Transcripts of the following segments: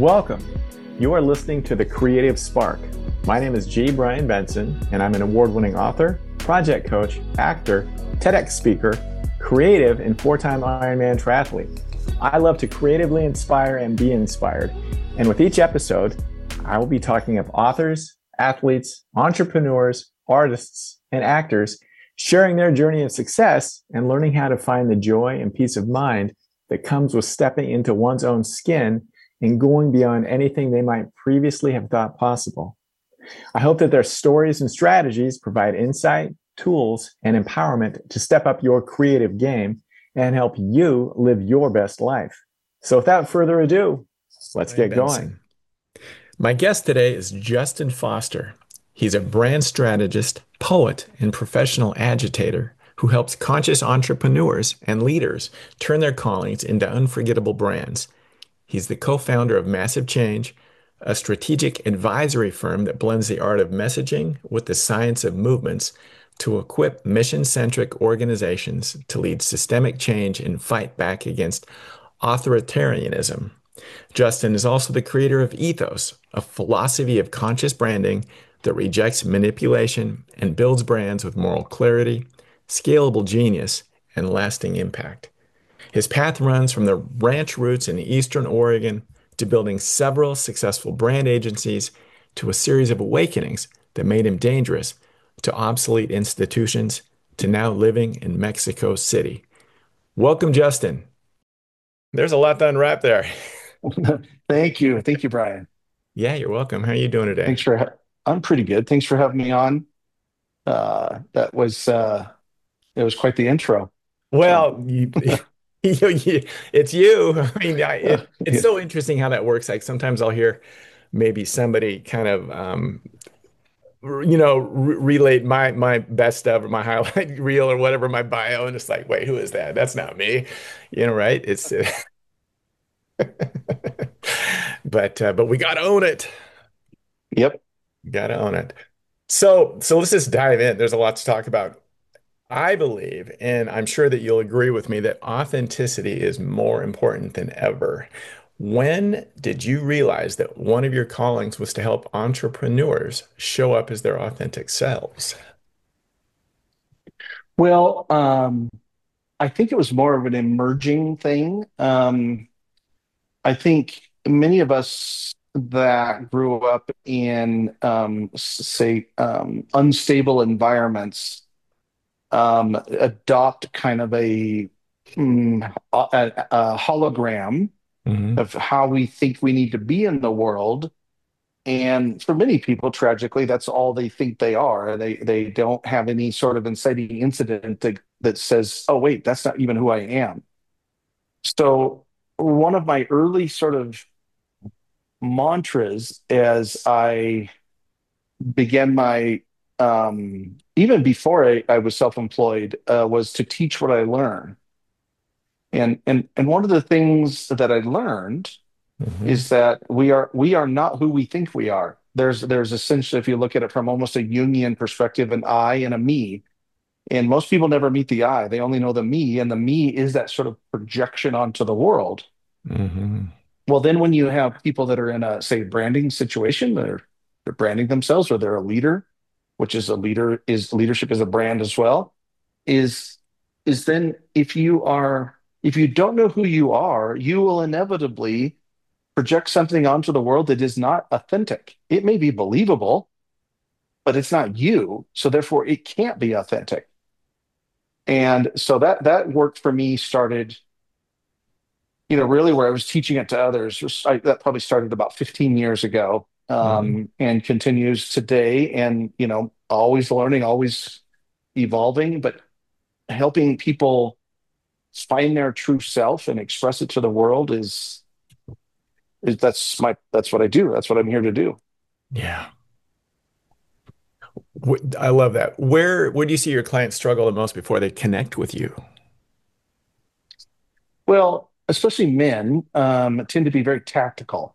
Welcome. You are listening to The Creative Spark. My name is G. Brian Benson, and I'm an award-winning author, project coach, actor, TEDx speaker, creative, and four-time Ironman triathlete. I love to creatively inspire and be inspired. And with each episode, I will be talking of authors, athletes, entrepreneurs, artists, and actors sharing their journey of success and learning how to find the joy and peace of mind that comes with stepping into one's own skin and going beyond anything they might previously have thought possible. I hope that their stories and strategies provide insight, tools, and empowerment to step up your creative game and help you live your best life. So without further ado, let's get going. My guest today is Justin Foster. He's a brand strategist, poet, and professional agitator who helps conscious entrepreneurs and leaders turn their callings into unforgettable brands. He's the co-founder of Massive Change, a strategic advisory firm that blends the art of messaging with the science of movements to equip mission-centric organizations to lead systemic change and fight back against authoritarianism. Justin is also the creator of Ethos, a philosophy of conscious branding that rejects manipulation and builds brands with moral clarity, scalable genius, and lasting impact. His path runs from the ranch roots in Eastern Oregon to building several successful brand agencies to a series of awakenings that made him dangerous to obsolete institutions to now living in Mexico City. Welcome, Justin. There's a lot to unwrap there. Thank you. Thank you, Brian. Yeah, you're welcome. How are you doing today? I'm pretty good. Thanks for having me on. That was it was quite the intro. Well, it's you. I mean, it's Yeah. so interesting how that works. Like sometimes I'll hear maybe somebody kind of, relate my best stuff or my highlight reel or whatever, my bio, and it's like, wait, who is that? That's not me. Right? It's, but we gotta own it. Yep. Gotta own it. So let's just dive in. There's a lot to talk about. I believe, and I'm sure that you'll agree with me, that authenticity is more important than ever. When did you realize that one of your callings was to help entrepreneurs show up as their authentic selves? Well, I think it was more of an emerging thing. I think many of us that grew up in, say, unstable environments adopt kind of a hologram Hmm. of how we think we need to be in the world. And for many people, tragically, that's all they think they are. They don't have any sort of inciting incident that says, "Oh, wait, that's not even who I am." So one of my early sort of mantras as I began my even before I was self-employed was to teach what I learn. And one of the things that I learned Hmm. is that we are not who we think we are. There's essentially, if you look at it from almost a Jungian perspective, an I and a me. And most people never meet the I. They only know the me, and the me is that sort of projection onto the world. Hmm. Well, then when you have people that are in a, say, branding situation, they're branding themselves, or they're a leader, which is a leader is leadership is a brand as well, is is then if you don't know who you are, you will inevitably project something onto the world that is not authentic. It may be believable, but it's not you, so therefore it can't be authentic. And so that work for me started, really where I was teaching it to others. That probably started about 15 years ago, Hmm. and continues today. And always learning, always evolving, but helping people find their true self and express it to the world is that's what I do. That's what I'm here to do. Yeah. I love that. Where do you see your clients struggle the most before they connect with you? Well, especially men tend to be very tactical,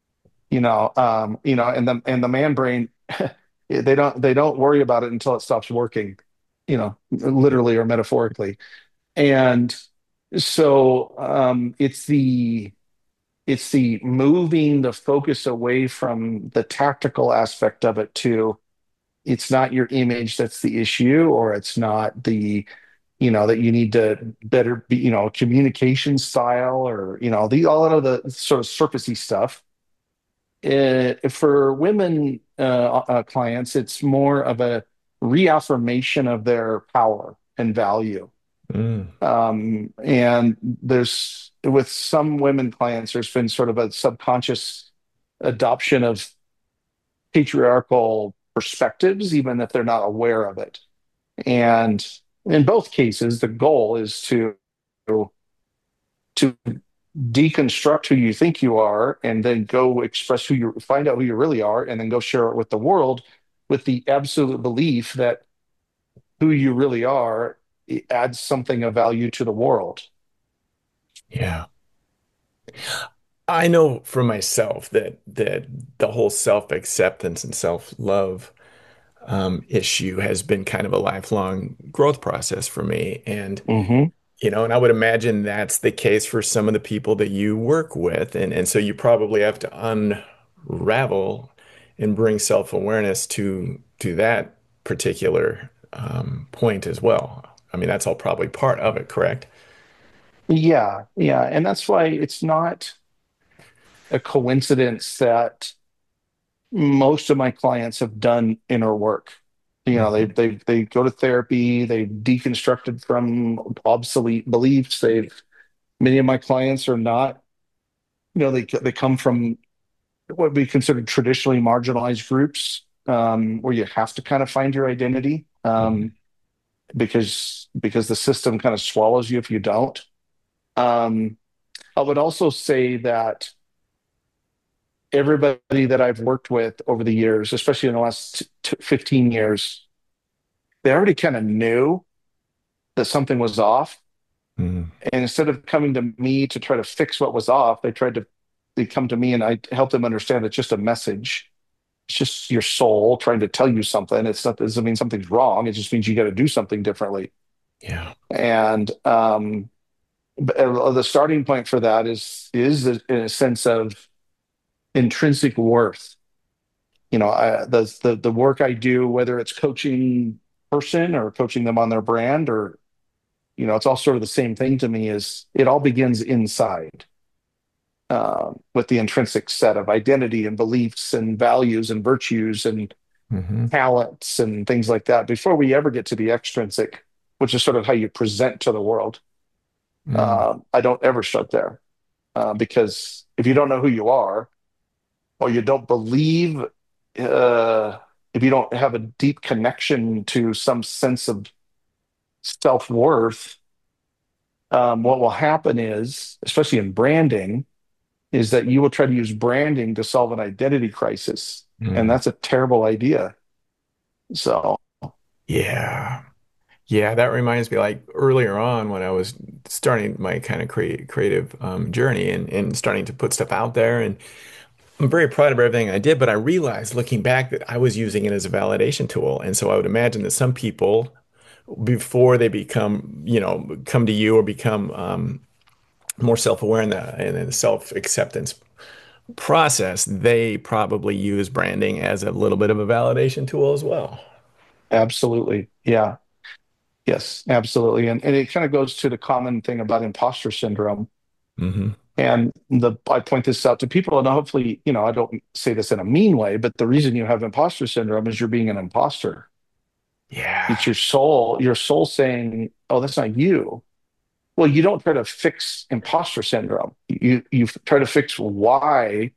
and the man brain, they don't worry about it until it stops working, literally or metaphorically. And so it's it's the moving the focus away from the tactical aspect of it to it's not your image that's the issue, or it's not that you need to better be, communication style, or, all of the sort of surfacey stuff. For women clients, it's more of a reaffirmation of their power and value. Mm. And with some women clients, there's been sort of a subconscious adoption of patriarchal perspectives, even if they're not aware of it. And in both cases, the goal is to deconstruct who you think you are, and then go express find out who you really are, and then go share it with the world, with the absolute belief that who you really are, it adds something of value to the world. Yeah. I know for myself that the whole self-acceptance and self-love issue has been kind of a lifelong growth process for me. And Hmm. and I would imagine that's the case for some of the people that you work with. And so you probably have to unravel and bring self-awareness to that particular point as well. I mean, that's all probably part of it, correct? Yeah, yeah, and that's why it's not a coincidence that most of my clients have done inner work. Mhm. They go to therapy, they've deconstructed from obsolete beliefs. Many of my clients are not, they come from what we consider traditionally marginalized groups, where you have to kind of find your identity, Mhm. because the system kind of swallows you if you don't. Um, I would also say that everybody that I've worked with over the years, especially in the last 15 years, they already kind of knew that something was off. Mhm. And instead of coming to me to try to fix what was off, they come to me and I help them understand it's just a message. It's just your soul trying to tell you something. It doesn't mean something's wrong. It just means you got to do something differently. Yeah. And the starting point for that is in a sense of intrinsic worth. The work I do, whether it's coaching person or coaching them on their brand, or it's all sort of the same thing to me. Is it all begins inside, with the intrinsic set of identity and beliefs and values and virtues and Hmm. talents and things like that before we ever get to the extrinsic, which is sort of how you present to the world. Mm. I don't ever start there, because if you don't know who you are, or you don't believe, if you don't have a deep connection to some sense of self-worth, what will happen is, especially in branding, is that you will try to use branding to solve an identity crisis. And Mm. that's a terrible idea. So, Yeah. Yeah, that reminds me like earlier on when I was starting my kind of creative journey and starting to put stuff out there. And I'm very proud of everything I did, but I realized looking back that I was using it as a validation tool. And so I would imagine that some people, before they come to you or become more self-aware in the self-acceptance process, they probably use branding as a little bit of a validation tool as well. absolutely. Yeah. Yes, absolutely. And it kind of goes to the common thing about imposter syndrome. Hmm. And I point this out to people, and hopefully, I don't say this in a mean way, but the reason you have imposter syndrome is you're being an imposter. It's Yeah. your soul saying, "Oh, that's not you." Well, you don't try to fix imposter syndrome. You try to fix why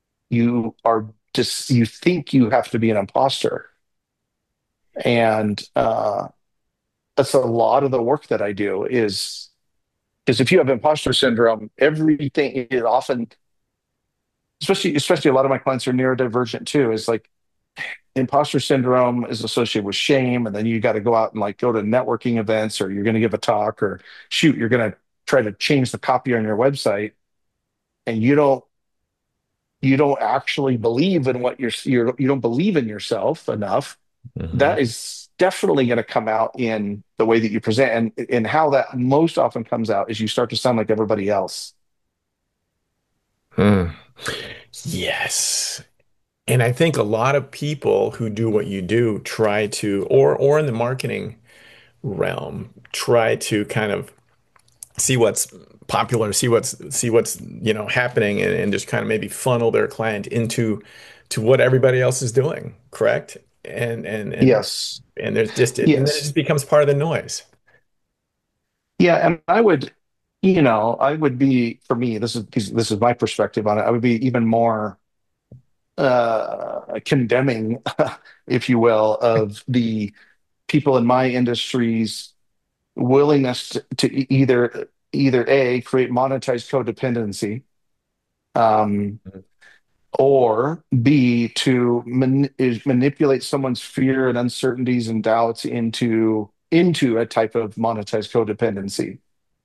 you think you have to be an imposter. And that's a lot of the work that I do is because if you have imposter syndrome, everything is often, especially a lot of my clients are neurodivergent too, is like imposter syndrome is associated with shame, and then you got to go out and like go to networking events, or you're going to give a talk, or shoot, you're going to try to change the copy on your website, and you don't actually believe in you don't believe in yourself enough. Hmm. That is definitely going to come out in the way that you present, and how that most often comes out is you start to sound like everybody else. Hmm. Yes. And I think a lot of people who do what you do try to, or in the marketing realm, try to kind of see what's popular, see what's happening, and just kind of maybe funnel their client into to what everybody else is doing, correct? Yes. And there's just and then it Yes. just becomes part of the noise. Yeah, and I would be, for me, this is my perspective on it. I would be even more condemning, if you will, of the people in my industry's willingness to either A, create monetized codependency, um, or B, to manipulate someone's fear and uncertainties and doubts into a type of monetized codependency.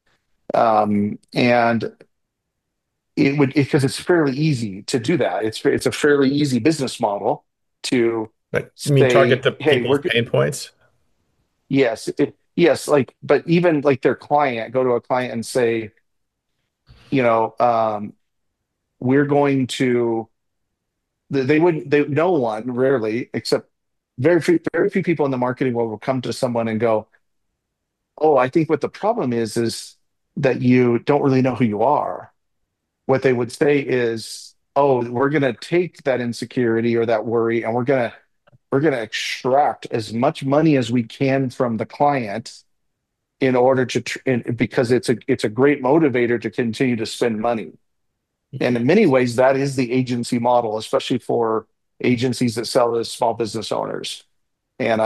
And it would, because it's fairly easy to do that. It's a fairly easy business model to But you mean target say, the hey, people's pain points? yes, yes, like, but even like their client, go to a client and say, you know, we're going to, they wouldn't, no one, rarely, except very few people in the marketing world will come to someone and go, oh, I think what the problem is that you don't really know who you are. What they would say is, oh, we're going to take that insecurity or that worry, and we're going to extract as much money as we can from the client in order because it's a great motivator to continue to spend money. And Yeah. in many ways, that is the agency model, especially for agencies that sell to small business owners. And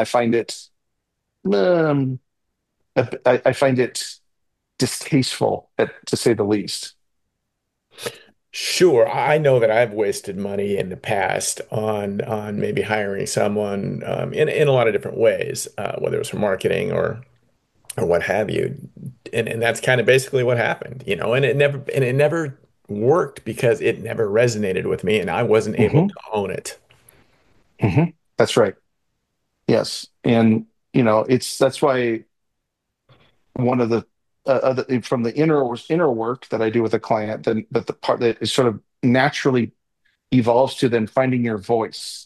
um, I find it distasteful, to say the least. Sure, I know that I've wasted money in the past on maybe hiring someone in a lot of different ways, whether it was for marketing or what have you, and that's kind of basically what happened, and it never worked because it never resonated with me, and I wasn't able Hmm. to own it. That's right. Yes, and it's that's why one of the from the inner work that I do with a client, then but the part that is sort of naturally evolves to then finding your voice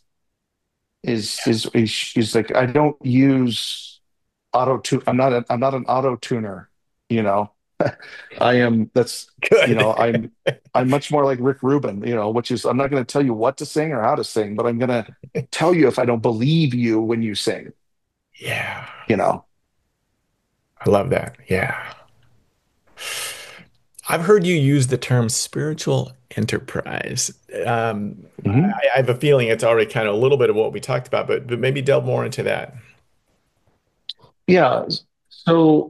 is like, I don't use auto tune. I'm not an auto tuner. You know, I am. That's Good. I'm much more like Rick Rubin. Which is, I'm not going to tell you what to sing or how to sing, but I'm going to tell you if I don't believe you when you sing. Yeah, You know. I love that. Yeah. I've heard you use the term spiritual enterprise. Mhm. I have a feeling it's already kind of a little bit of what we talked about, but maybe delve more into that. Yeah. So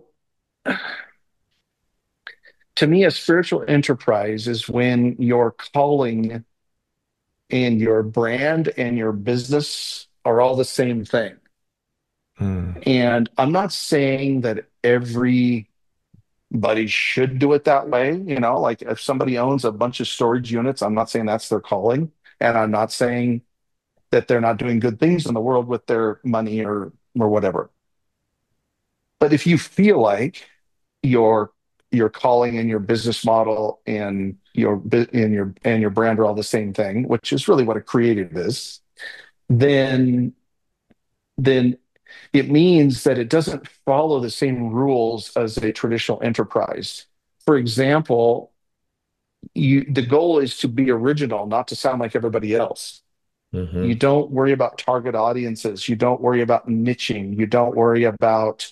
to me, a spiritual enterprise is when your calling and your brand and your business are all the same thing. Hmm. And I'm not saying that everybody should do it that way. Like if somebody owns a bunch of storage units, I'm not saying that's their calling. And I'm not saying that they're not doing good things in the world with their money or whatever. But if you feel like your your calling and your business model and your brand are all the same thing, which is really what a creative is, then then it means that it doesn't follow the same rules as a traditional enterprise. For example, the goal is to be original, not to sound like everybody else. You Hmm. don't worry about target audiences. You don't worry about niching. You don't worry about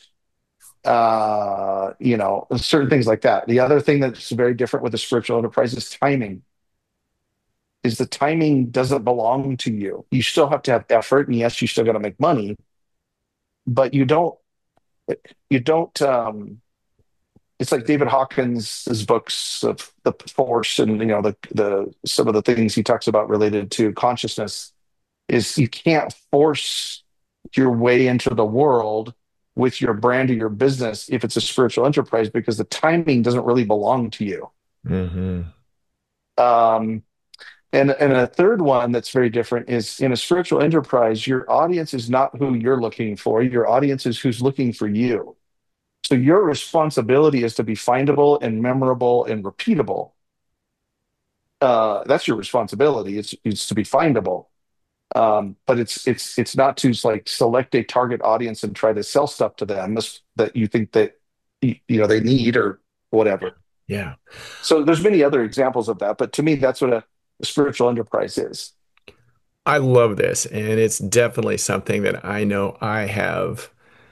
certain things like that. The other thing that's very different with a spiritual enterprise is timing. Is the timing doesn't belong to you. You still have to have effort, and yes, you still got to make money, but you don't. It's like David Hawkins's books of the Force, and the some of the things he talks about related to consciousness. Is you can't force your way into the world with your brand or your business if it's a spiritual enterprise, because the timing doesn't really belong to you. Hmm. Um, and a third one that's very different is, in a spiritual enterprise, your audience is not who you're looking for. Your audience is who's looking for you. So your responsibility is to be findable and memorable and repeatable. that's your responsibility. It's to be findable. But it's not to like select a target audience and try to sell stuff to them that you think that they need or whatever. Yeah. So there's many other examples of that, but to me, that's what a spiritual enterprise is. I love this, and it's definitely something that I know I have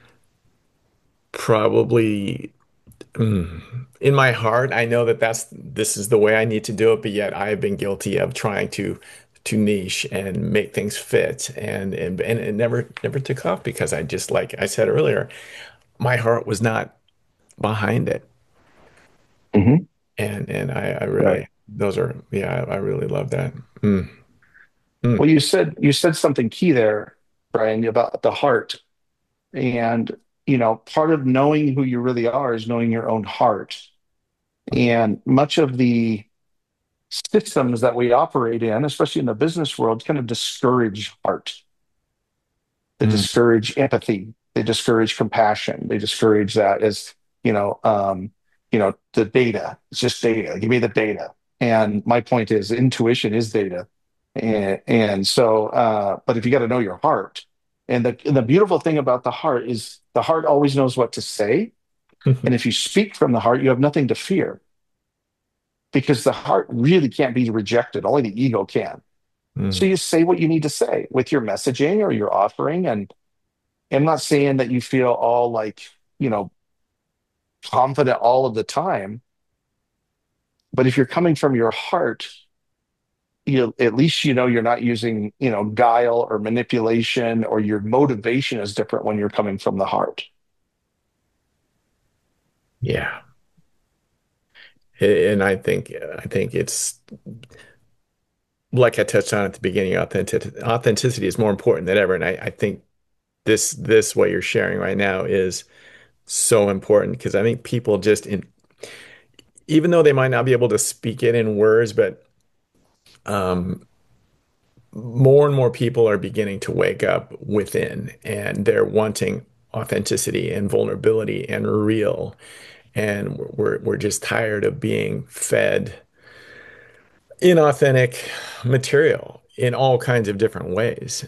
probably in my heart. I know that this is the way I need to do it, but yet I have been guilty of trying to niche and make things fit, and it never took off because I just, like I said earlier, my heart was not behind it. Hmm. And I Right. really, those are, yeah, I really love that. Mm, mm, Well, you said something key there, Brian, about the heart. And part of knowing who you really are is knowing your own heart. And much of the systems that we operate in, especially in the business world, kind of discourage heart. They mm. discourage empathy. They discourage compassion. They discourage that as the data. It's just data. Give me the data. And my point is, intuition is data. And so, but if you got to know your heart, and the beautiful thing about the heart is the heart always knows what to say. And if you speak from the heart, you have nothing to fear because the heart really can't be rejected. Only the ego can. So Mm. you say what you need to say with your messaging or your offering. And I'm not saying that you feel all like, you know, confident all of the time, but if you're coming from your heart, at least you're not using, guile or manipulation, or your motivation is different when you're coming from the heart. Yeah. And I think it's like I touched on at the beginning, authenticity is more important than ever. And I think this what you're sharing right now is so important because I think people just even though they might not be able to speak it in words, but um, more and more people are beginning to wake up within and they're wanting authenticity and vulnerability and real. And we're just tired of being fed inauthentic material in all kinds of different ways.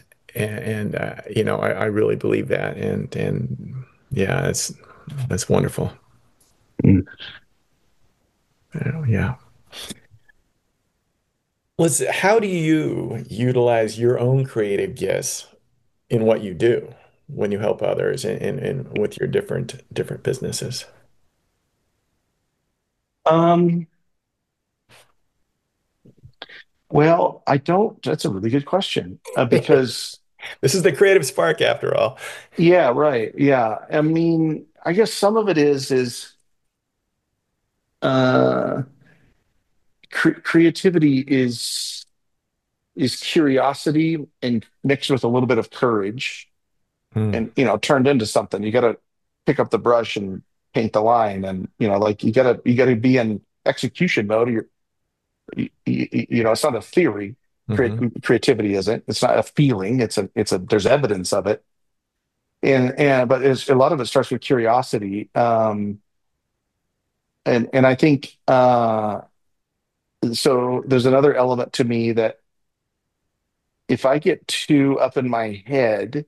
I really believe that. And yeah, that's wonderful. Mm. Yeah. How do you utilize your own creative gifts in what you do when you help others and with your different businesses? Um, well, I don't, that's a really good question. Because This is the creative spark after all. yeah, right. Yeah. I mean, I guess some of it uh, creativity is curiosity and mixed with a little bit of courage Mm, and, turned into something. You got to pick up the brush and paint the line. And, like you got to be in execution mode. Or it's not a theory. Creat hmm. Creativity isn't. It's not a feeling. There's evidence of it. But a lot of it starts with curiosity. And I think, so there's another element to me that if I get too up in my head,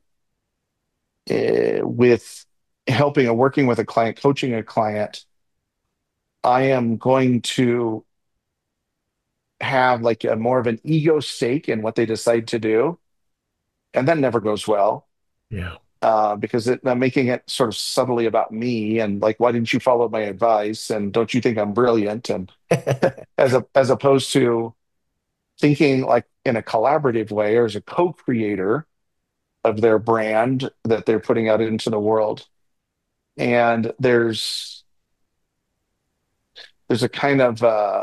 with helping or working with a client, coaching a client, I am going to have like a more of an ego stake in what they decide to do. And that never goes well, Yeah. because I'm making it sort of subtly about me and like, why didn't you follow my advice? And don't you think I'm brilliant? And as opposed to thinking like in a collaborative way or as a co-creator of their brand that they're putting out into the world. And there's a kind of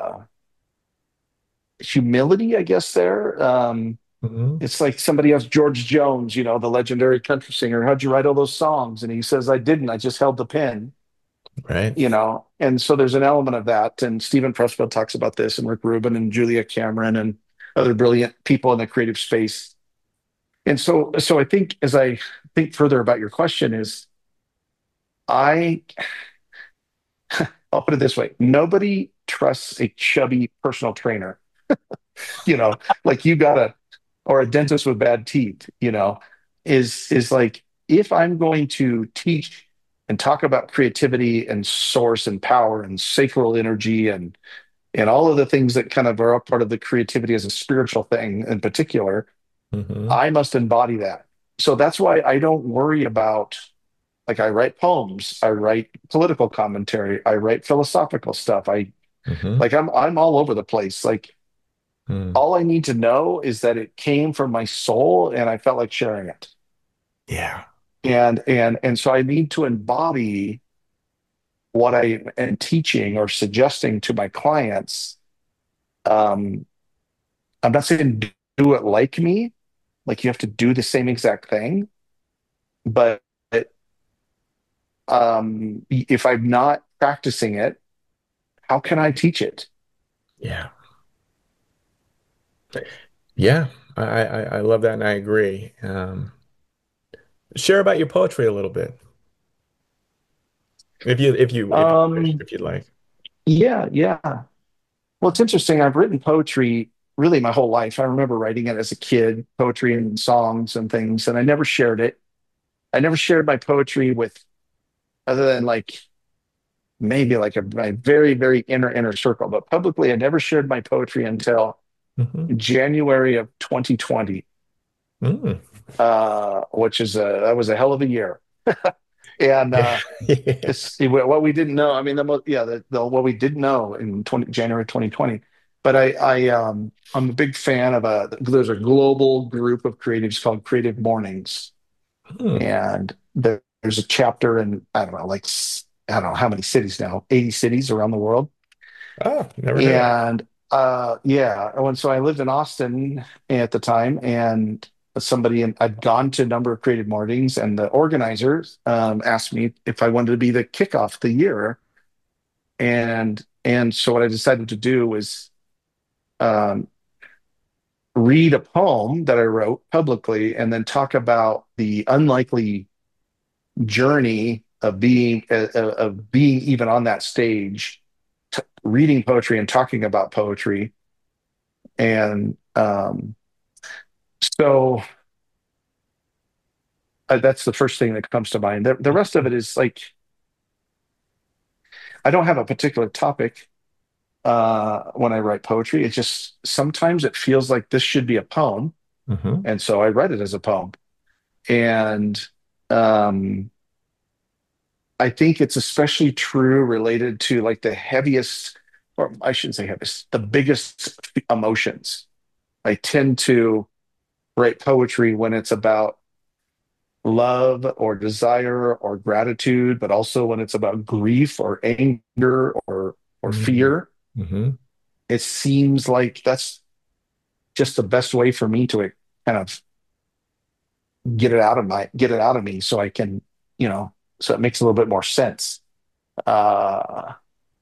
humility, I guess. Hmm. It's like somebody asked George Jones, the legendary country singer, how'd you write all those songs? And he says, I didn't. I just held the pen. Right. And so there's an element of that. And Stephen Pressfield talks about this, and Rick Rubin and Julia Cameron and other brilliant people in the creative space. And so I think as I think further about your question is I I'll put it this way. Nobody trusts a chubby personal trainer. You know, like you gotta, or a dentist with bad teeth, is like, if I'm going to teach and talk about creativity and source and power and sacral energy and all of the things that kind of are a part of the creativity as a spiritual thing in particular, Hmm. I must embody that. So that's why I don't worry about, like, I write poems, I write political commentary, I write philosophical stuff. Hmm. I'm all over the place. Like, Mm. all I need to know is that it came from my soul and I felt like sharing it. Yeah. And so I need to embody what I am teaching or suggesting to my clients. Um, I'm not saying do it like me, like you have to do the same exact thing, but if I'm not practicing it, how can I teach it? Yeah. Yeah. I love that and I agree. Share about your poetry a little bit. If you wish, Um, if you'd like. yeah, yeah. Well, it's interesting. I've written poetry really my whole life. I remember writing it as a kid, poetry and songs and things, and I never shared it. I never shared my poetry with, other than like maybe like my very, very inner circle, but publicly, I never shared my poetry until Hmm. January of 2020, Mm. which that was a hell of a year. And Yeah. Yeah. what we didn't know. I mean, what we didn't know in January 2020. But I'm a big fan of there's a global group of creatives called Creative Mornings, Mm. and there's a chapter in, I don't know, like I don't know how many cities now, 80 cities around the world. Oh, never heard of that. And yeah, and so I lived in Austin at the time, and I'd gone to a number of creative mornings, and the organizers asked me if I wanted to be the kickoff of the year. And so what I decided to do was um, read a poem that I wrote publicly, and then talk about the unlikely journey of being even on that stage, reading poetry and talking about poetry. And so that's the first thing that comes to mind. The rest of it is like, I don't have a particular topic when I write poetry. It's just sometimes it feels like this should be a poem, Hmm. and so I write it as a poem. And um, I think it's especially true related to like the heaviest, or I shouldn't say heaviest, the biggest emotions. I tend to write poetry when it's about love or desire or gratitude, but also when it's about grief or anger or fear. Hmm. It seems like that's just the best way for me to kind of get it out of me, so I can, so it makes a little bit more sense. Uh,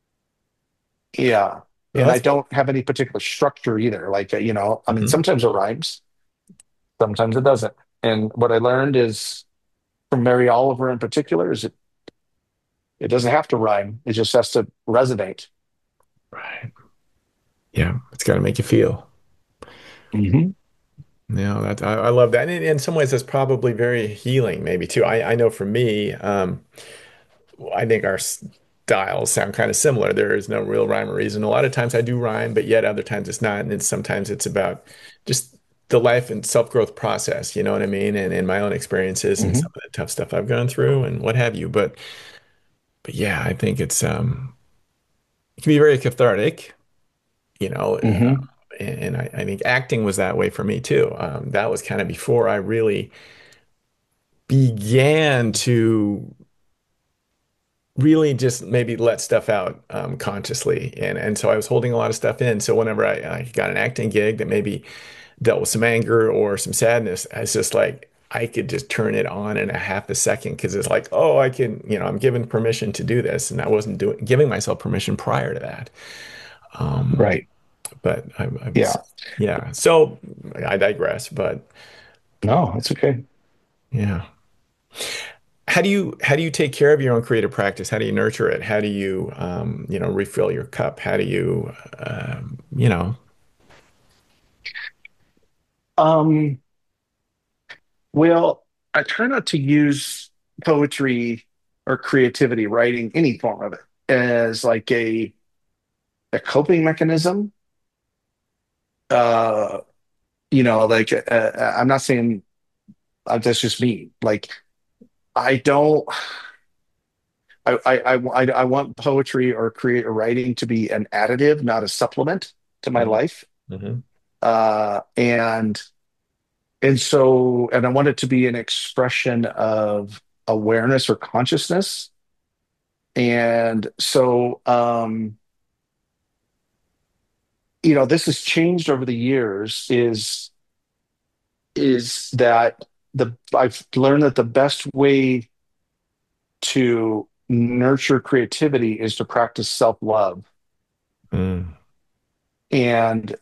yeah. No, And I that's don't have any particular structure either. Like, I mean, mhm. sometimes it rhymes, sometimes it doesn't. And what I learned is from Mary Oliver in particular is it doesn't have to rhyme. It just has to resonate. Right. Yeah, it's got to make you feel. Hmm. No, I love that. And in some ways, that's probably very healing, maybe too. I know for me, I think our styles sound kind of similar. There is no real rhyme or reason. A lot of times I do rhyme, but yet other times it's not. And sometimes it's about just the life and self-growth process, you know what I mean? And my own experiences and some Hmm. of the tough stuff I've gone through and what have you. But yeah, I think it can be very cathartic, you know. Hmm. And I think acting was that way for me too. That was kind of before I really began to really just maybe let stuff out consciously. And so I was holding a lot of stuff in. So whenever I got an acting gig that maybe dealt with some anger or some sadness, I was just like, I could just turn it on in a half a second because it's like, oh, I can, I'm given permission to do this. And I wasn't giving myself permission prior to that. Um, Right. but I was, Yeah. yeah. So I digress, but No, it's okay. yeah. How do you take care of your own creative practice? How do you nurture it? How do you refill your cup? How do you you know Um, well, I try not to use poetry or creativity, writing, any form of it, as like a coping mechanism. Uh, like I'm not saying that's just me. Like I don't. I want poetry or create writing to be an additive, not a supplement to my Mhm. life. Mhm. Uh, and and I want it to be an expression of awareness or consciousness. And so, this has changed over the years. Is that the I've learned that the best way to nurture creativity is to practice self-love, Mm. and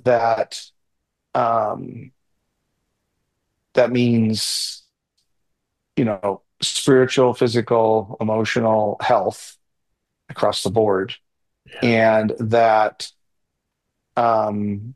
um, that means spiritual, physical, emotional health across the board, Yeah. and that um,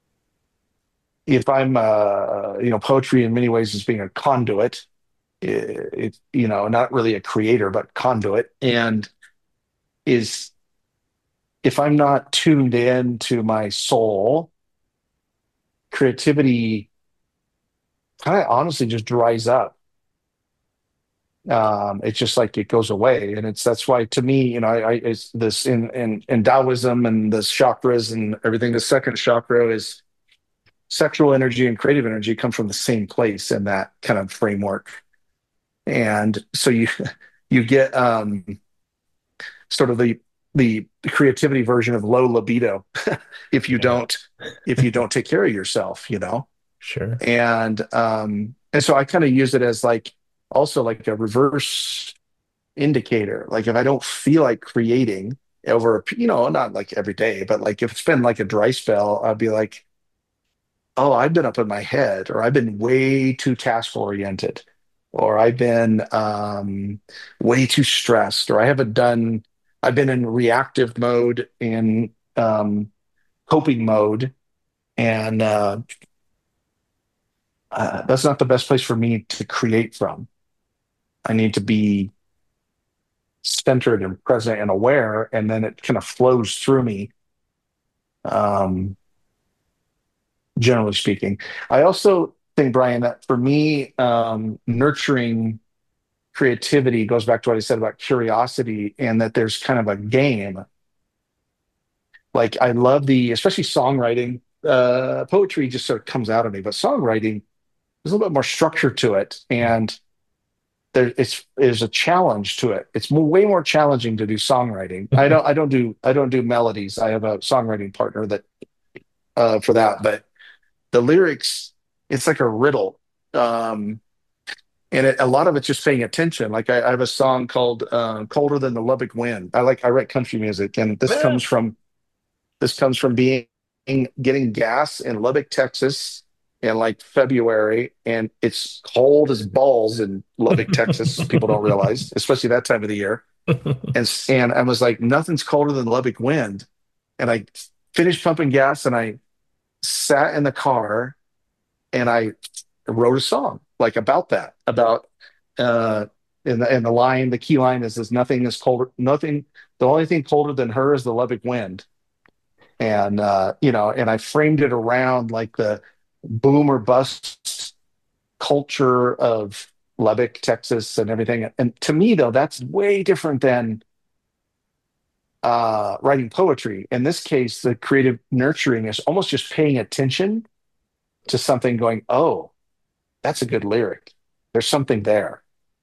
if I'm poetry in many ways is being a conduit. It's not really a creator but conduit, and is if I'm not tuned in to my soul, creativity kind of honestly just dries up. It's just like it goes away, and that's why to me, it's this in Taoism and the chakras and everything. The second chakra is sexual energy and creative energy come from the same place in that kind of framework, and so you get sort of the creativity version of low libido if you Yeah. don't if you don't take care of yourself, Sure. and so I kind of use it as like also like a reverse indicator. Like if I don't feel like creating over, not like every day, but like if it's been like a dry spell, I'd be like, oh, I've been up in my head, or I've been way too task oriented, or I've been way too stressed, or I've been in reactive mode and coping mode, and that's not the best place for me to create from. I need to be centered and present and aware, and then it kind of flows through me. Um, Generally speaking, I also think, Brian, that for me, nurturing creativity goes back to what I said about curiosity, and that there's kind of a game. Like I love especially songwriting. Poetry just sort of comes out of me, but songwriting, there's a little bit more structure to it, and there's a challenge to it. It's way more challenging to do songwriting. I don't do melodies. I have a songwriting partner that for that, but the lyrics, it's like a riddle. Um, and a lot of it's just paying attention. Like I have a song called "Colder Than the Lubbock Wind." I write country music, and Yeah. this comes from being getting gas in Lubbock, Texas, in like February, and it's cold as balls in Lubbock, Texas. People don't realize, especially that time of the year. And I was like, nothing's colder than Lubbock wind. And I finished pumping gas, and I sat in the car, and I wrote a song like about that, about uh, and the line, the key line is nothing is colder, nothing. The only thing colder than her is the Lubbock wind, and and I framed it around like the boom or bust culture of Lubbock, Texas, and everything. And to me, though, that's way different than writing poetry. In this case, the creative nurturing is almost just paying attention to something, going, "Oh, that's a good lyric. There's something there,"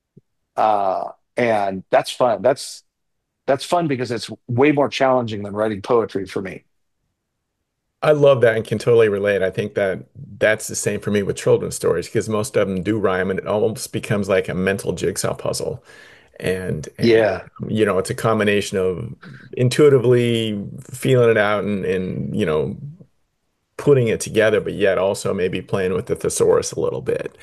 and that's fun. That's fun because it's way more challenging than writing poetry for me. I love that and can totally relate. I think that that's the same for me with children's stories because most of them do rhyme and it almost becomes like a mental jigsaw puzzle. And Yeah, it's a combination of intuitively feeling it out and putting it together, but yet also maybe playing with the thesaurus a little bit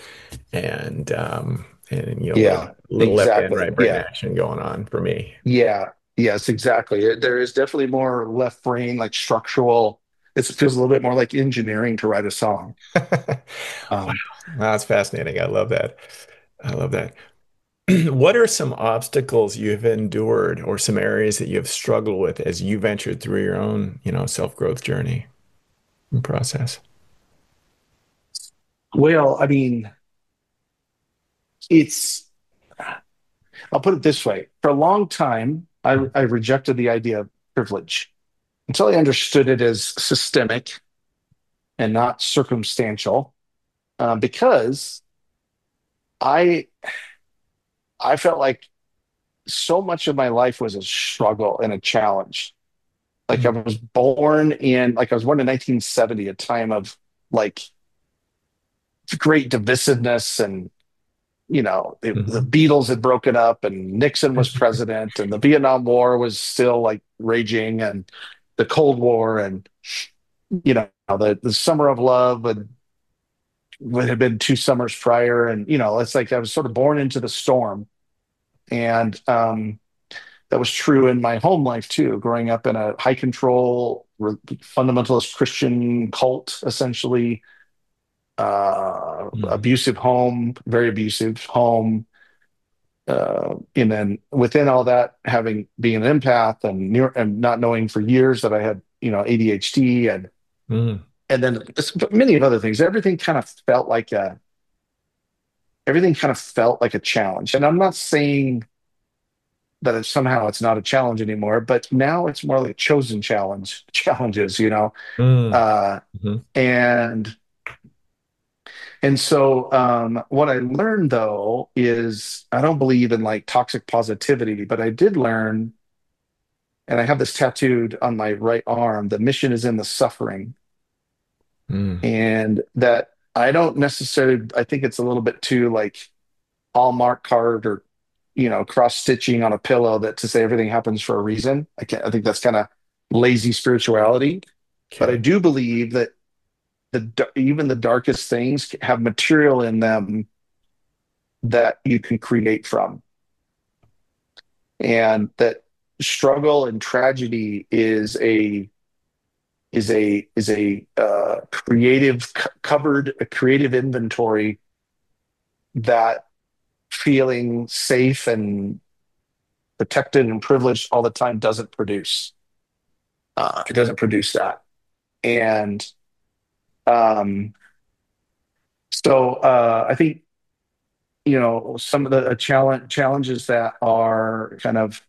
and a little yeah, little left and exactly. right brain Yeah. action going on for me. Yeah, yes, exactly. There is definitely more left brain, like structural. It feels a little bit more like engineering to write a song. Wow, Um, that's fascinating. I love that. I love that. What are some obstacles you've endured or some areas that you've struggled with as you ventured through your own, self-growth journey and process? well, I mean, it's, I'll put it this way. For a long time, I rejected the idea of privilege until I understood it as systemic and not circumstantial, because I I felt like so much of my life was a struggle and a challenge. Like I was born in 1970, a time of like great divisiveness, and the Mhm. Beatles had broken up and Nixon was president and the Vietnam War was still like raging, and the Cold War, and the summer of love and what had been 2 summers prior, and it's like I was sort of born into the storm. And that was true in my home life too, growing up in a high control fundamentalist Christian cult, essentially, Mhm. abusive home, very abusive home. And then within all that, having being an empath and not knowing for years that I had, ADHD, Mhm. and then many of other things. Everything kind of felt like a challenge. And I'm not saying that somehow it's not a challenge anymore, but now it's more like a chosen challenges. Mhm. Uh, Mhm. and so what I learned though is I don't believe in like toxic positivity, but I did learn, and I have this tattooed on my right arm, the mission is in the suffering. Mhm. And that I don't necessarily, I think it's a little bit too like Hallmark card or cross stitching on a pillow that to say everything happens for a reason. I think that's kind of lazy spirituality. But I Okay. do believe that even the darkest things have material in them that you can create from, and that struggle and tragedy is a covered a creative inventory that feeling safe and protected and privileged all the time doesn't produce. It doesn't produce that. And um, I think some of the challenges that are kind of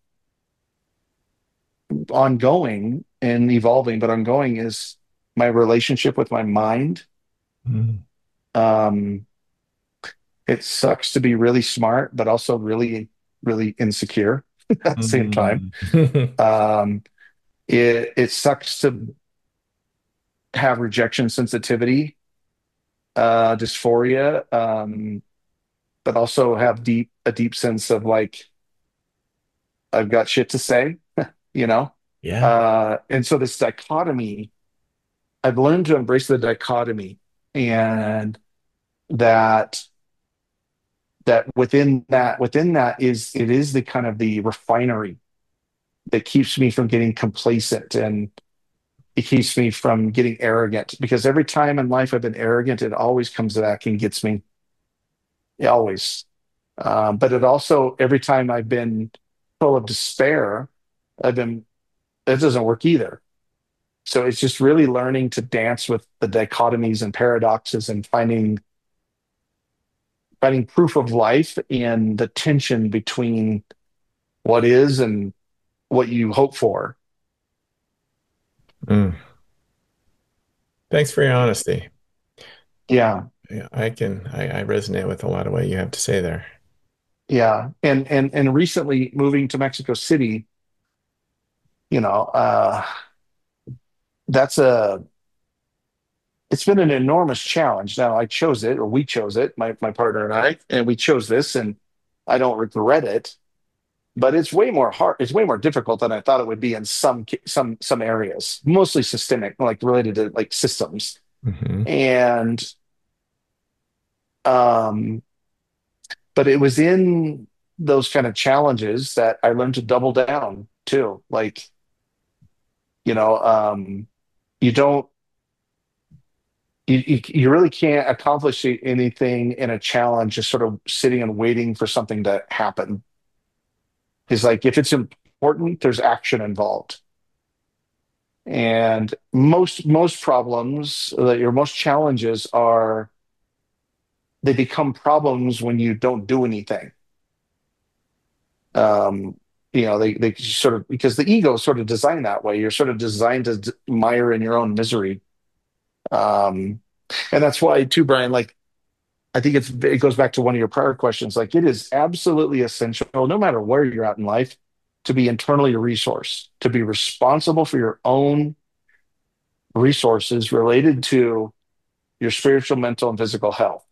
ongoing and evolving, but ongoing, is my relationship with my mind. Mhm. Um, it sucks to be really smart, but also really, really insecure at the same time. Mhm. Um, it sucks to have rejection sensitivity, dysphoria, but also have a deep sense of like I've got shit to say, you know. Yeah. And so this dichotomy, I've learned to embrace the dichotomy, and that within that is it is the kind of the refinery that keeps me from getting complacent, and it keeps me from getting arrogant, because every time in life I've been arrogant, it always comes back and gets me. Always. But it also, every time I've been full of despair, I've been, that doesn't work either. So it's just really learning to dance with the dichotomies and paradoxes, and finding proof of life in the tension between what is and what you hope for. Mm. Thanks for your honesty. Yeah. Yeah, I resonate with a lot of what you have to say there. Yeah. And recently moving to Mexico City, you know, uh, that's a it's been an enormous challenge. Now I chose it, or we chose it, my partner and I, and we chose this, and I don't regret it. But it's way more hard. It's way more difficult than I thought it would be in some areas, mostly systemic, like related to like systems. Hmm. And um, but it was in those kind of challenges that I learned to double down too. Like, you know, um, you don't. you really can't accomplish anything in a challenge just sort of sitting and waiting for something to happen. It's like if it's important, there's action involved. And most problems, your most challenges are they become problems when you don't do anything. Um, they sort of because the ego is sort of designed that way. You're sort of designed to mire in your own misery. Um, and that's why too, Brian, like I think it goes back to one of your prior questions. Like it is absolutely essential, no matter where you're at in life, to be internally resourced, to be responsible for your own resources related to your spiritual, mental, and physical health.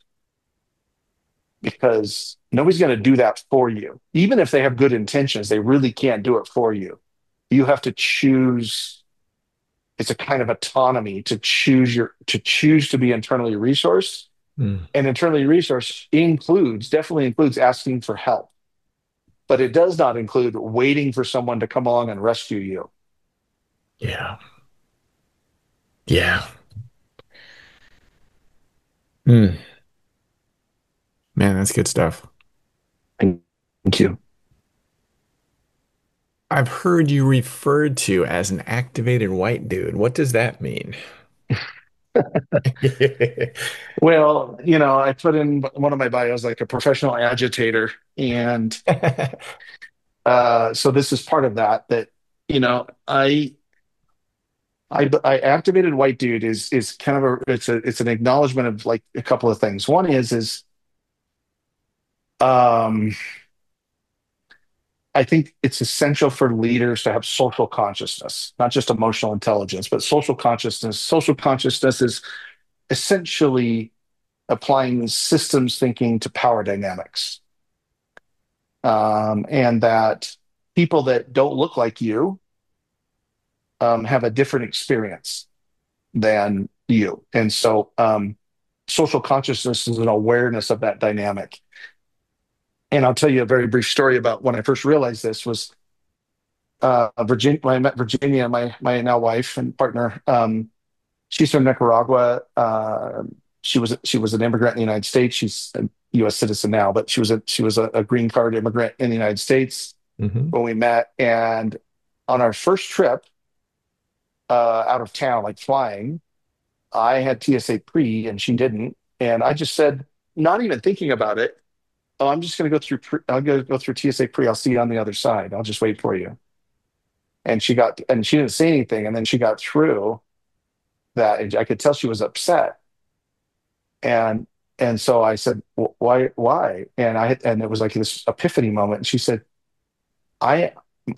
Because nobody's going to do that for you. Even if they have good intentions, they really can't do it for you. You have to choose. It's a kind of autonomy to choose to be internally resourced. Mm. And internally resourced definitely includes asking for help. But it does not include waiting for someone to come along and rescue you. Yeah. Yeah. Mm. Man, that's good stuff. Thank you. I've heard you referred to as an activated white dude. What does that mean? Well, I put in one of my bios like a professional agitator, and so this is part of that. That you know, I activated white dude is kind of it's an acknowledgement of like a couple of things. One is um I think it's essential for leaders to have social consciousness, not just emotional intelligence, but social consciousness. Social consciousness is essentially applying systems thinking to power dynamics. And that people that don't look like you have a different experience than you. And so social consciousness is an awareness of that dynamic. And I'll tell you a very brief story about when I first realized this was Virginia. When I met Virginia, my now wife and partner, she's from Nicaragua. She was an immigrant in the United States. She's a U.S. citizen now, but she was a green card immigrant in the United States Hmm. when we met. And on our first trip out of town, like flying, I had TSA pre and she didn't, and I just said, not even thinking about it. Oh, I'm just going to go through. I'll go through TSA pre. I'll see you on the other side. I'll just wait for you. And she didn't say anything, and then she got through that, and I could tell she was upset. And so I said, why?" And it was like this epiphany moment. And she said, "I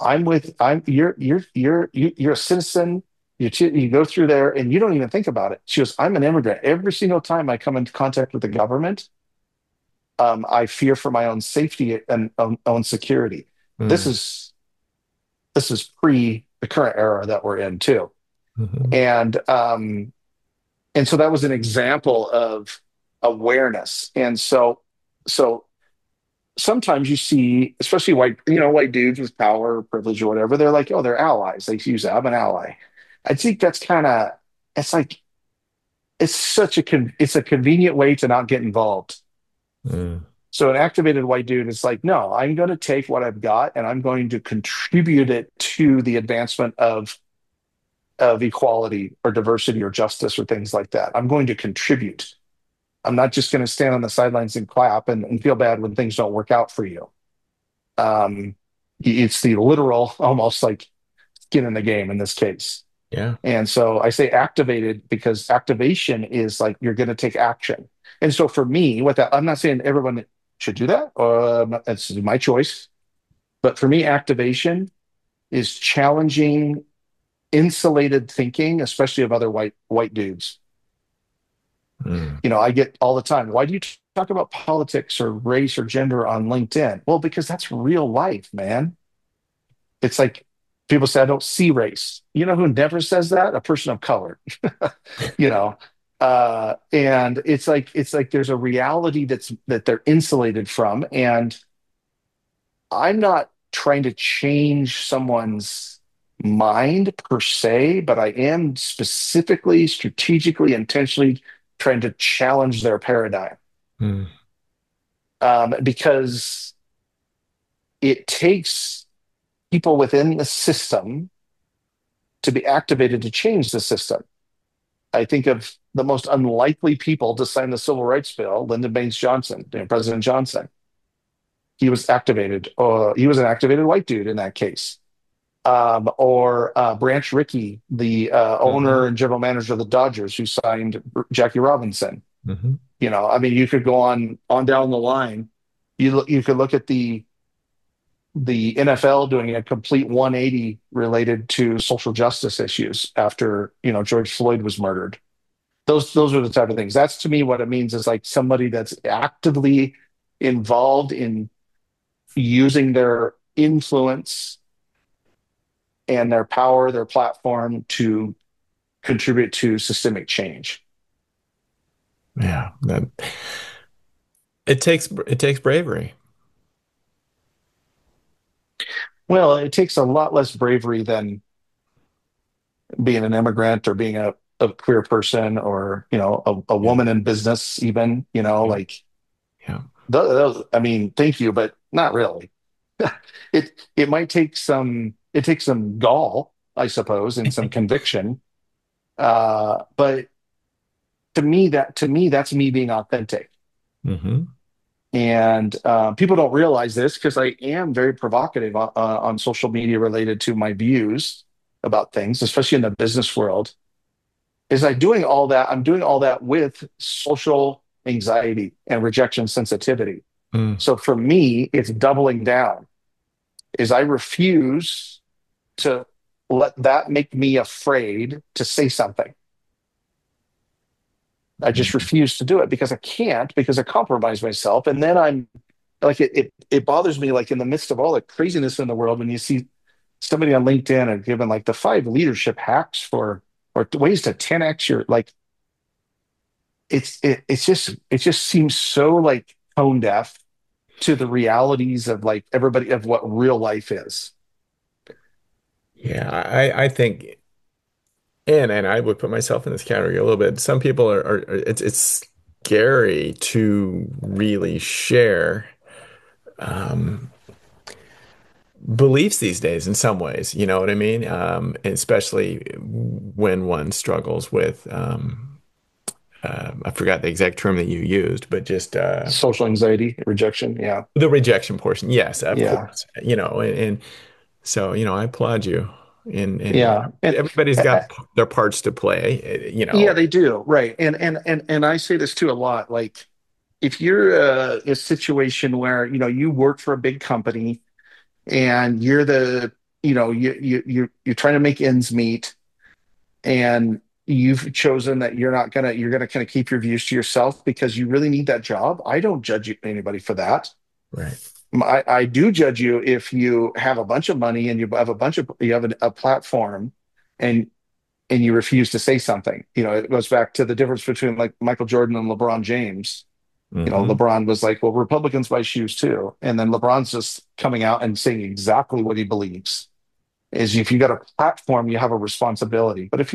you're a citizen. You go through there, and you don't even think about it." She goes, "I'm an immigrant. Every single time I come into contact with the government, I fear for my own safety and own security." This Mm. is this is pre the current era that we're in too, Mhm. and so that was an example of awareness. And so sometimes you see, especially white dudes with power, or privilege, or whatever. They're like, oh, they're allies. They use that. I'm an ally. I think that's kind of it's like it's a convenient way to not get involved. Mm. So an activated white dude is like, no, I'm going to take what I've got and I'm going to contribute it to the advancement of equality or diversity or justice or things like that. I'm going to contribute. I'm not just going to stand on the sidelines and clap and feel bad when things don't work out for you. Um, it's the literal, almost like skin in the game in this case. Yeah. And so I say activated because activation is like you're going to take action. And so for me, with that, I'm not saying everyone should do that, or it's my choice. But for me, activation is challenging insulated thinking, especially of other white dudes. Mm. I get all the time, why do you talk about politics or race or gender on LinkedIn? Well, because that's real life, man. It's like people say, I don't see race. You know who never says that? A person of color. you know, and it's like there's a reality that they're insulated from. And I'm not trying to change someone's mind per se, but I am specifically, strategically, intentionally trying to challenge their paradigm, Mm. because it takes people within the system to be activated to change the system. I think of the most unlikely people to sign the civil rights bill, Lyndon Baines Johnson, President Johnson. He was activated. He was an activated white dude in that case. Or Branch Rickey, the owner Mhm. and general manager of the Dodgers, who signed Jackie Robinson. Mhm. I mean, you could go on down the line. You could look at the NFL doing a complete 180 related to social justice issues after George Floyd was murdered. Those are the type of things. That's to me what it means is like somebody that's actively involved in using their influence and their power, their platform to contribute to systemic change. Yeah, it takes bravery. Well, it takes a lot less bravery than being an immigrant or being a queer person or a Yeah. woman in business even Yeah. like Yeah. those, I mean, thank you, but not really. It might take some gall, I suppose, and some conviction. But to me that's me being authentic. Hmm. And people don't realize this because I am very provocative on social media related to my views about things, especially in the business world. Is I doing all that? I'm doing all that with social anxiety and rejection sensitivity. Mm. So for me, it's doubling down. Is I refuse to let that make me afraid to say something. I just refuse to do it because I can't, because I compromise myself. And then I'm like, it bothers me, like in the midst of all the craziness in the world, when you see somebody on LinkedIn and given like the 5 leadership hacks or ways to 10x your, like, it just seems so like tone deaf to the realities of like everybody of what real life is. Yeah, I think, and I would put myself in this category a little bit. Some people it's scary to really share um, beliefs these days in some ways. You know what I mean? Especially when one struggles with I forgot the exact term that you used, but just Social anxiety, rejection. Yeah. the rejection portion. Yes, of Yeah. course. And so, I applaud you. And Yeah. And everybody's uh, got their parts to play. yeah, they do. Right. And I say this too a lot. Like if you're in a situation where, you work for a big company and you're you're trying to make ends meet, and you've chosen that you're gonna kind of keep your views to yourself because you really need that job. I don't judge anybody for that. Right. I do judge you if you have a bunch of money and you have a platform, and you refuse to say something. It goes back to the difference between like Michael Jordan and LeBron James. Hmm. LeBron was like, well, Republicans buy shoes too. And then LeBron's just coming out and saying exactly what he believes. Is if you got a platform, you have a responsibility. But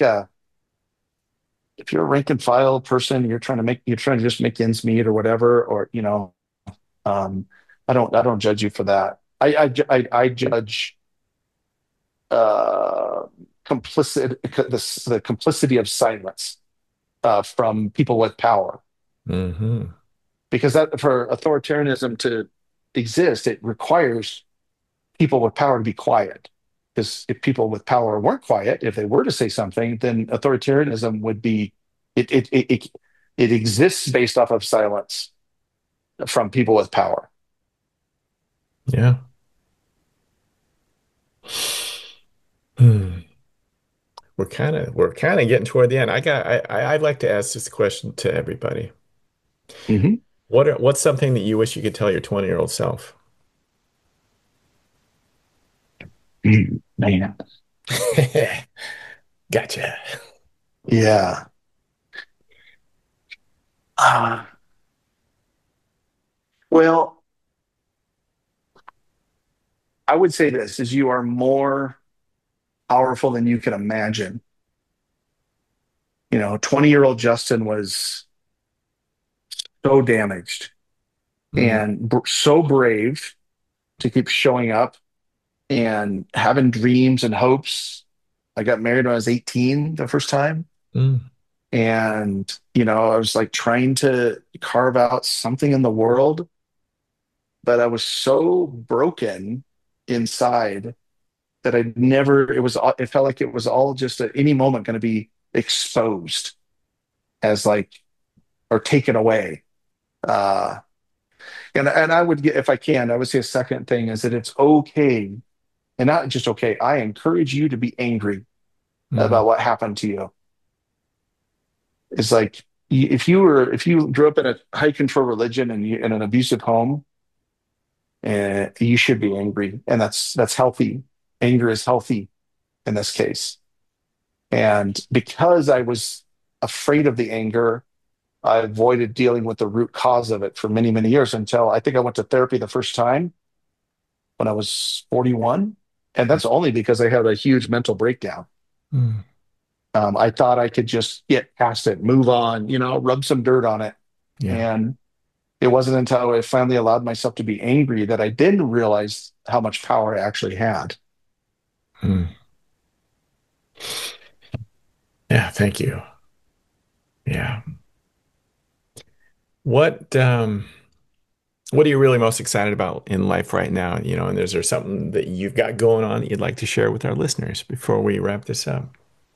if you're a rank and file person, you're trying to just make ends meet or whatever, or um, I don't judge you for that. I judge uh, the complicity of silence from people with power, Hmm. because that for authoritarianism to exist, it requires people with power to be quiet. Because if people with power weren't quiet, if they were to say something, then authoritarianism would be it exists based off of silence from people with power. Yeah. Hmm. We're kind of getting toward the end. I'd like to ask this question to everybody. Mhm. What's something that you wish you could tell your 20-year-old self? Man, Gotcha. yeah. Uh, well, I would say this is you are more powerful than you can imagine. 20-year-old Justin was so damaged Mm, and so brave to keep showing up and having dreams and hopes. I got married when I was 18 the first time. mm, And, I was like trying to carve out something in the world, but I was so broken inside that it felt like it was all just at any moment going to be exposed as like, or taken away. Uh, and I would get, if I can, I would say a second thing is that it's okay, and not just okay. I encourage you to be angry mm. about what happened to you. It's like if you grew up in a high control religion and in an abusive home, you should be angry, and that's healthy. Anger is healthy in this case. And because I was afraid of the anger, I avoided dealing with the root cause of it for many, many years until I think I went to therapy the first time when I was 41. And that's only because I had a huge mental breakdown. Mm. I thought I could just get past it, move on, rub some dirt on it. Yeah. And it wasn't until I finally allowed myself to be angry that I didn't realize how much power I actually had. Mm. Yeah. Thank you. Yeah. What what are you really most excited about in life right now? And is there something that you've got going on that you'd like to share with our listeners before we wrap this up?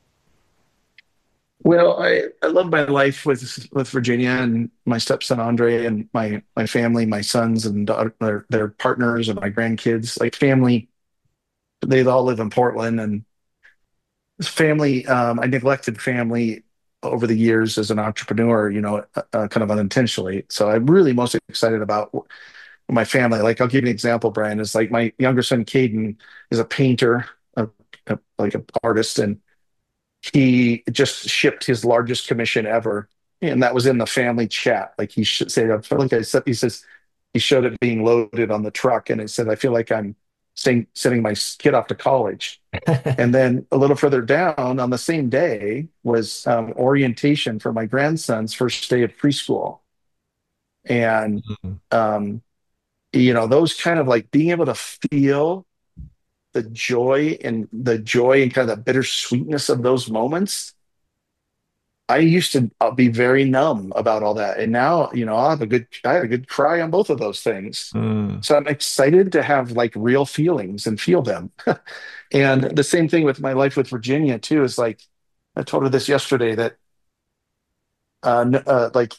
Well, I love my life with Virginia and my stepson Andre and my family, my sons and daughter, their partners and my grandkids. Like family, they all live in Portland, and family. I neglected family over the years as an entrepreneur, kind of unintentionally. So I'm really most excited about my family. Like I'll give you an example, Brian. Is like my younger son Caden is a painter, like an artist, and he just shipped his largest commission ever, and that was in the family chat. Like he should say, I feel like I said, he says he showed it being loaded on the truck, and it said, I feel like I'm sending my kid off to college. And then a little further down on the same day was orientation for my grandson's first day of preschool, and Mhm. um, those kind of like being able to feel the joy and kind of the bittersweetness of those moments. I used to be very numb about all that. And now, I had a good cry on both of those things. Mm. So I'm excited to have like real feelings and feel them. And the same thing with my life with Virginia too, is like, I told her this yesterday that, like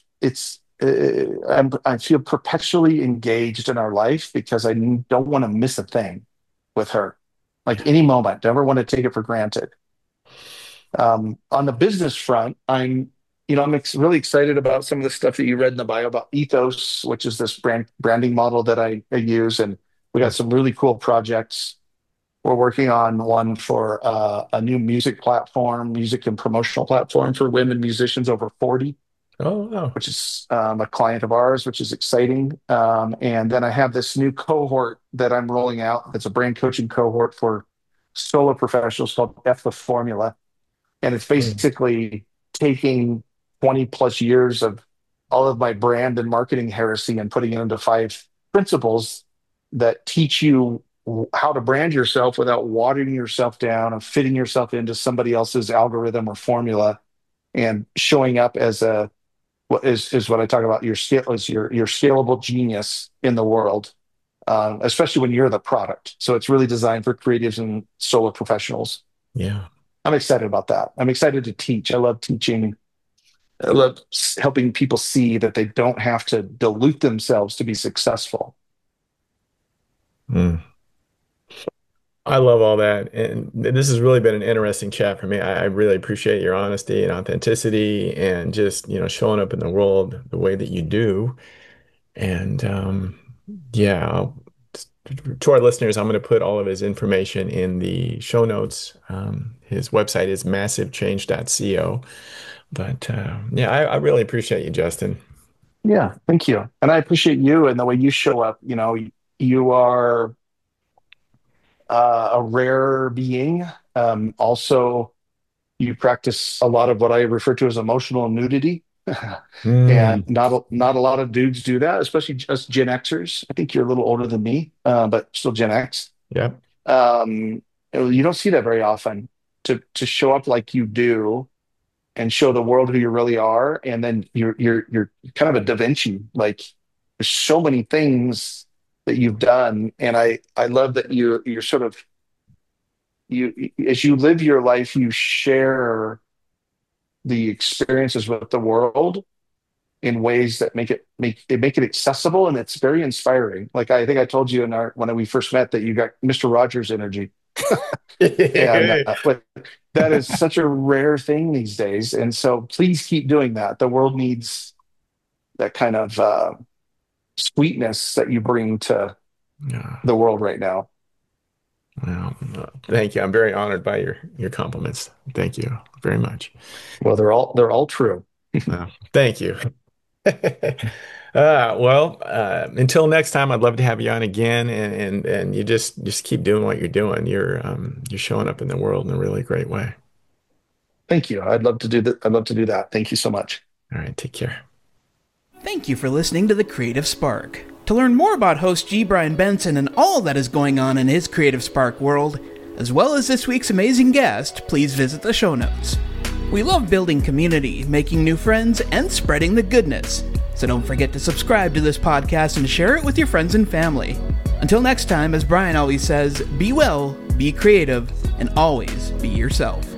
I feel perpetually engaged in our life because I don't want to miss a thing with her. Like any moment, never want to take it for granted. On the business front, I'm really excited about some of the stuff that you read in the bio about Ethos, which is this branding model that I use, and we got some really cool projects. We're working on one for a new music platform, music and promotional platform for women musicians over 40, Oh, wow. which is a client of ours, which is exciting. And then I have this new cohort that I'm rolling out. It's a brand coaching cohort for solo professionals called F the Formula. And it's Mm. basically taking 20 plus years of all of my brand and marketing heresy and putting it into 5 principles that teach you how to brand yourself without watering yourself down and fitting yourself into somebody else's algorithm or formula, and showing up as what is what I talk about, your scalable genius in the world, especially when you're the product. So it's really designed for creatives and solo professionals. Yeah. I'm excited about that. I'm excited to teach. I love teaching. I love helping people see that they don't have to dilute themselves to be successful. Mm. I love all that. And this has really been an interesting chat for me. I really appreciate your honesty and authenticity and just, showing up in the world the way that you do. And yeah, to our listeners, I'm going to put all of his information in the show notes. His website is massivechange.co. But yeah, I really appreciate you, Justin. Yeah, thank you. And I appreciate you and the way you show up. You are a rare being. Also, You practice a lot of what I refer to as emotional nudity. And not a lot of dudes do that, especially just Gen Xers. I think you're a little older than me, but still Gen X. Yep. You don't see that very often, to show up like you do and show the world who you really are. And then you're kind of a Da Vinci. Like, there's so many things that you've done, and I love that you're sort of, you, as you live your life, you share the experiences with the world in ways that make it accessible, and it's very inspiring. Like, I think I told you when we first met that you got Mr. Rogers energy. And but that is such a rare thing these days, and so please keep doing that. The world needs that kind of sweetness that you bring to the world right now. Well, thank you. I'm very honored by your compliments. Thank you very much. Well, they're all true. Thank you. Until next time, I'd love to have you on again, and you just keep doing what you're doing. You're showing up in the world in a really great way. Thank you. I'd love to do that. I'd love to do that. Thank you so much. All right, take care. Thank you for listening to The Creative Spark. To learn more about host G. Brian Benson and all that is going on in his Creative Spark world, as well as this week's amazing guest, please visit the show notes. We love building community, making new friends, and spreading the goodness. So don't forget to subscribe to this podcast and share it with your friends and family. Until next time, as Brian always says, be well, be creative, and always be yourself.